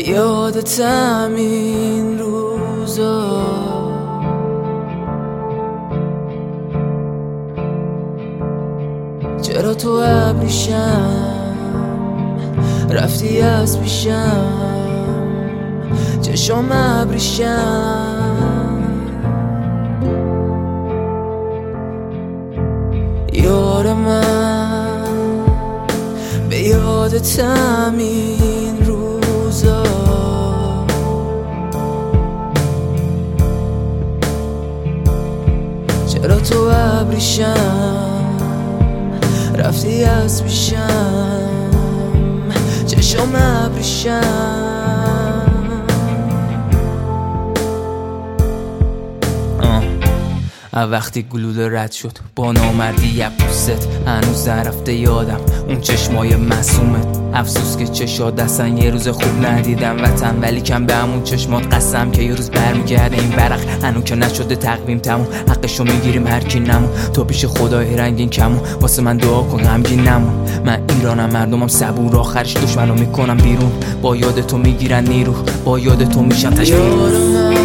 به یادتم این روزا، چرا تو ابریشم رفتی از پیشم، چشم ابریشم یار من، به یادتم این روزا، چرا تو ابریشم رفتی از پیشم، چشم ابریشم. وقتی گلوله رد شد با نامردی یک پوست، هنوز نرفته یادم اون چشمای معصومت. افسوس که چشات دستن یه روز خوب ندیدم وطن، ولی کم به همون چشمات قسم که یه روز برمیگرده این ورق. هنوز که نشده تقویم تموم، حقشو میگیریم هر کی نمون، تو پیش خدای رنگین کمون، واسه من دعا کن غمگین نمون. من ایرانم مردمم صبور، آخرش دشمنو میکنم بیرون، با یاد تو میگیرن نیرو، با یاد تو میشم تشویق.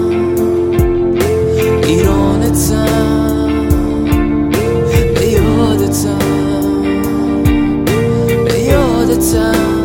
ایرانتم به یادتم، به یادتم